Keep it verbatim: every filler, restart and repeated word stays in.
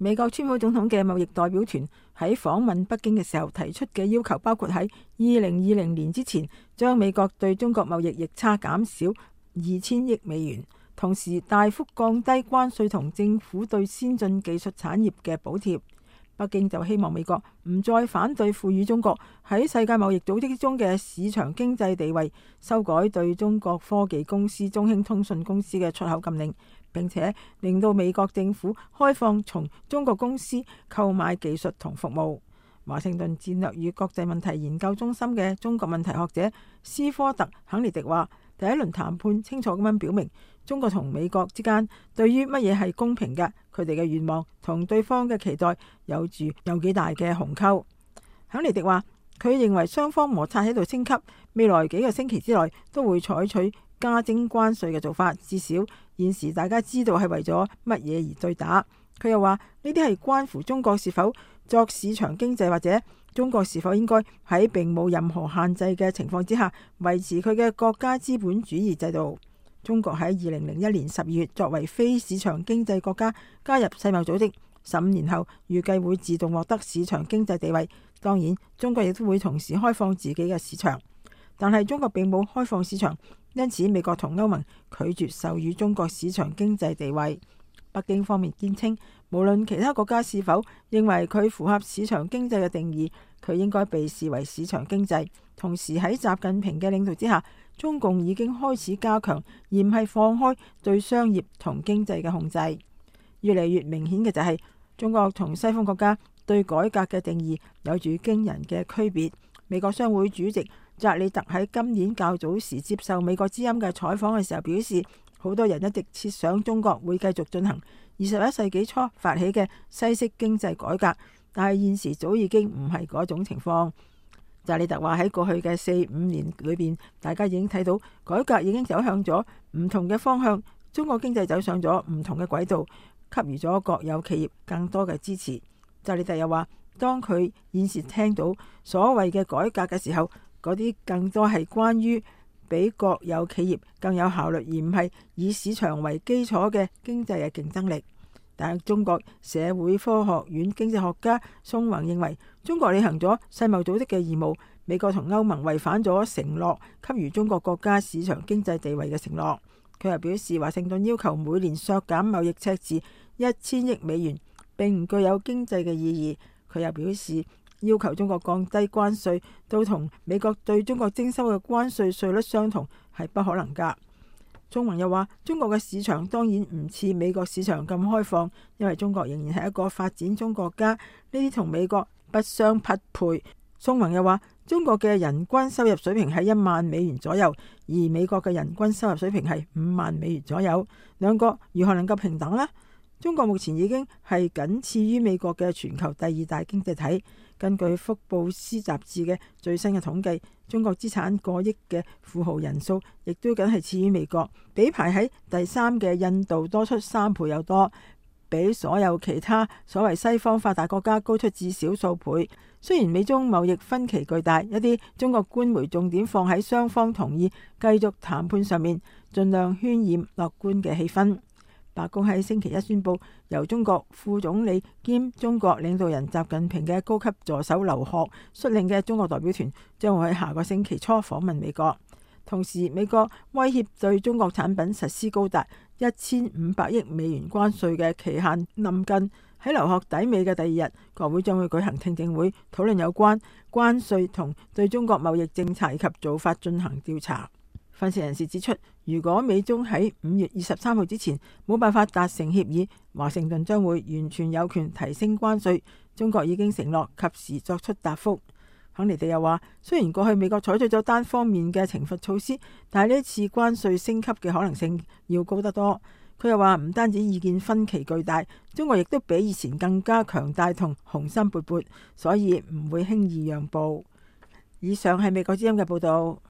美國川普總統嘅貿易代表團喺訪問北京嘅時候提出嘅要求，包括喺二零二零年之前將美國對中國貿易逆差減少二千億美元，同時大幅降低關稅同政府對先進技術產業嘅補貼。北京就希望美國唔再反對賦予中國喺世界貿易組織之中嘅市場經濟地位，修改對中國科技公司中興通訊公司嘅出口禁令，並且令到美國政府開放從中國公司購買技術同服務。華盛頓戰略與國際問題研究中心嘅中國問題學者斯科特肯尼迪話，第一輪談判清楚咁樣表明，中國同美國之間對於乜嘢係公平嘅，佢哋嘅願望同對方嘅期待有住有幾大嘅鴻溝。肯尼迪話，佢認為雙方摩擦喺度升級，未來幾個星期之內都會採取加徵關稅嘅做法，至少現時大家知道係為咗乜嘢而對打。佢又話，呢啲係關乎中國是否作市場經濟，或者中國是否應該喺並冇任何限制嘅情況之下維持佢嘅國家資本主義制度。中國喺二零零一年十二月作為非市場經濟國家加入世貿組織，十五年後預計會自動獲得市場經濟地位。當然，中國亦都會同時開放自己嘅市場，但係中國並冇開放市場，因此美國同歐盟拒絕授予中國市場經濟地位。北京方面堅稱，無論其他國家是否認為佢符合市場經濟嘅定義，佢應該被視為市場經濟。同時喺習近平嘅領導之下，中共已經開始加強而唔係放開對商業同經濟嘅控制。越嚟越明顯嘅就係、是、中國同西方國家對改革嘅定義有住驚人嘅區別。美國商會主席扎里特喺今年較早時接受美國之音嘅採訪嘅時候表示，好多人一直設想中國會繼續進行二十一世紀初發起嘅西式經濟改革，但係現時早已經唔係嗰種情況。扎里特話，喺過去嘅四五年裏邊，大家已經睇到改革已經走向咗唔同嘅方向，中國經濟走上咗唔同嘅軌道，給予咗國有企業更多嘅支持。扎里特又話，當佢現時聽到所謂嘅改革嘅時候，嗰啲更多係關於比國有企業更有效率，而唔係以市場為基礎嘅經濟嘅競爭力。但係中國社會科學院經濟學家宋宏認為，中國履行咗世貿組織嘅義務，美國同歐盟違反咗承諾給予中國國家市場經濟地位嘅承諾。佢又表示，華盛頓要求每年削減貿易赤字一千億美元，並唔具有經濟嘅意義。佢又表示，要求中國降低關稅到同美國對中國徵收嘅關稅稅率相同係不可能㗎。宋宏又話，中國嘅市場當然唔似美國市場咁開放，因為中國仍然係一個發展中國家，呢啲同美國不相匹配。宋宏又話，中國嘅人均收入水平係一萬美元左右，而美國嘅人均收入水平係五萬美元左右，兩個如何能夠平等呢？中國目前已經係僅次於美國嘅全球第二大經濟體。根據福布斯雜誌嘅最新嘅統計，中國資產過億嘅富豪人數亦都僅係次於美國，比排喺第三嘅印度多出三倍有多，比所有其他所謂西方發達國家高出至少數倍。雖然美中貿易分歧巨大，一啲中國官媒重點放喺雙方同意繼續談判上面，盡量渲染樂觀嘅氣氛。白宮喺星期一宣布，由中國副總理兼中國領導人習近平嘅高級助手劉鶴率領嘅中國代表團將會喺下個星期初訪問美國。同時，美國威脅對中國產品實施高達一千五百億美元關稅嘅期限臨近。喺劉鶴抵美嘅第二日，國會將會舉行聽證會，討論有關關稅同對中國貿易政策以及做法進行調查。分析人士指出，如果美中喺五月二十三號之前冇辦法達成協議，華盛頓將會完全有權提升關稅。中國已經承諾及時作出答覆。肯尼迪又話，雖然過去美國採取咗單方面嘅懲罰措施，但係呢次關稅升級嘅可能性要高得多。佢又話，唔單止意見分歧巨大，中國亦都比以前更加強大同雄心勃勃，所以唔會輕易讓步。以上係美國之音嘅報道。